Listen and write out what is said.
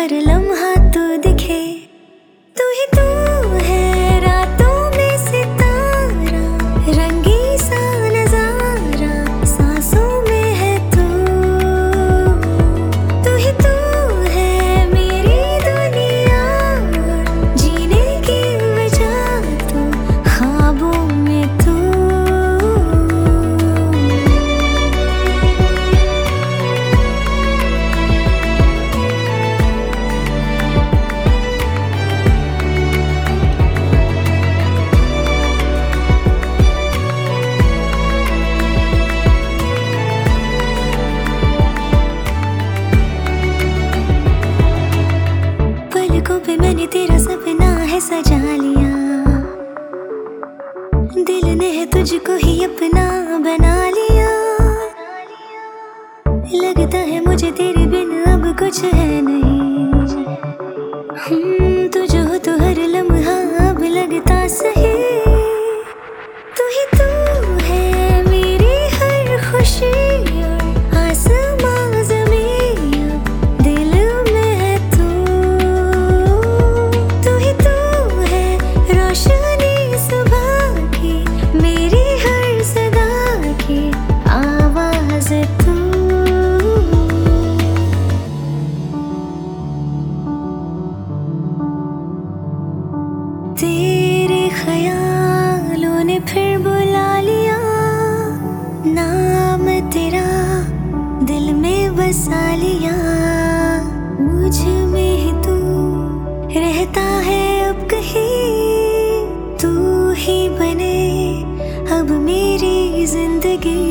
हर लम्हा तू दिखे, तू ही तू है रातों में सितारा, रंगी सा नजारा सांसों में है तू ही तू है मेरी दुनिया, जीने की वजह तू ख्वाबों में तू। पलकों पे मैंने तेरा सपना है सजा लिया, दिल ने है तुझको ही अपना बना लिया। लगता है मुझे तेरे बिन अब कुछ है नहीं, तू जो हो तो हर लम्हा अब लगता सही। तू ही तू है मेरी हर खुशी और आसमां ज़मीं दिल में है तू ही तू है रोशनी सुबह की, मेरी हर सदा की आवाज़ तू। तेरे ख्यालों ने फिर बुला लिया, नाम तेरा दिल में बसा लिया। मुझ में ही तू रहता है अब कहीं, तू ही बने अब मेरी जिंदगी।